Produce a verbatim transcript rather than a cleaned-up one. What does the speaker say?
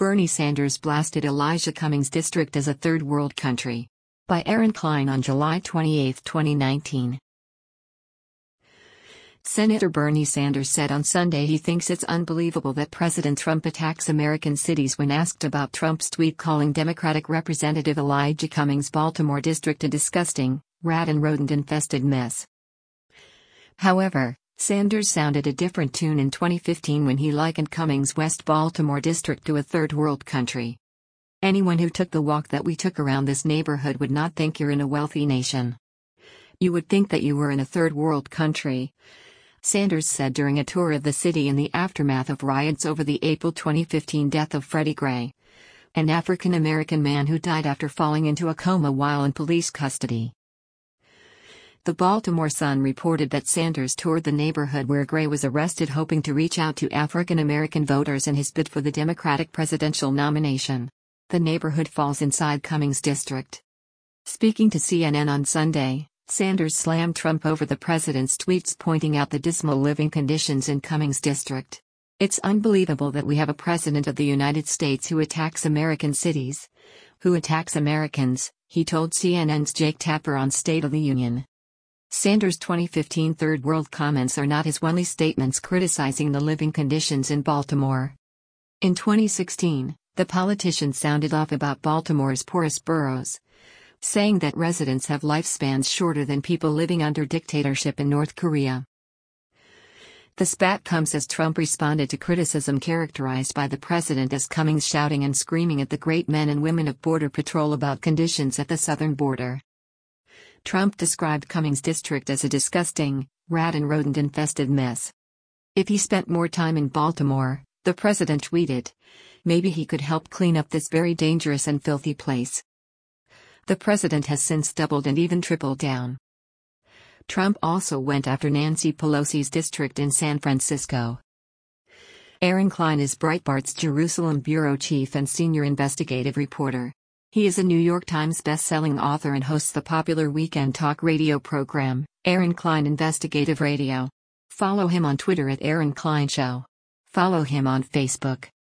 Bernie Sanders blasted Elijah Cummings' district as a third world country. By Aaron Klein on July twenty-eighth, twenty nineteen. Senator Bernie Sanders said on Sunday he thinks it's unbelievable that President Trump attacks American cities when asked about Trump's tweet calling Democratic Representative Elijah Cummings' Baltimore district a disgusting, rat and rodent-infested mess. However, Sanders sounded a different tune in twenty fifteen when he likened Cummings' West Baltimore district to a third world country. Anyone who took the walk that we took around this neighborhood would not think you're in a wealthy nation. You would think that you were in a third world country, Sanders said during a tour of the city in the aftermath of riots over the April twenty fifteen death of Freddie Gray, an African-American man who died after falling into a coma while in police custody. The Baltimore Sun reported that Sanders toured the neighborhood where Gray was arrested, hoping to reach out to African-American voters in his bid for the Democratic presidential nomination. The neighborhood falls inside Cummings' district. Speaking to C N N on Sunday, Sanders slammed Trump over the president's tweets, pointing out the dismal living conditions in Cummings' district. It's unbelievable that we have a president of the United States who attacks American cities, who attacks Americans, he told C N N's Jake Tapper on State of the Union. Sanders' twenty fifteen third world comments are not his only statements criticizing the living conditions in Baltimore. In twenty sixteen, the politician sounded off about Baltimore's poorest boroughs, saying that residents have lifespans shorter than people living under dictatorship in North Korea. The spat comes as Trump responded to criticism characterized by the president as Cummings shouting and screaming at the great men and women of Border Patrol about conditions at the southern border. Trump described Cummings' district as a disgusting, rat and rodent-infested mess. If he spent more time in Baltimore, the president tweeted, maybe he could help clean up this very dangerous and filthy place. The president has since doubled and even tripled down. Trump also went after Nancy Pelosi's district in San Francisco. Aaron Klein is Breitbart's Jerusalem bureau chief and senior investigative reporter. He is a New York Times best-selling author and hosts the popular weekend talk radio program, Aaron Klein Investigative Radio. Follow him on Twitter at Aaron Klein Show. Follow him on Facebook.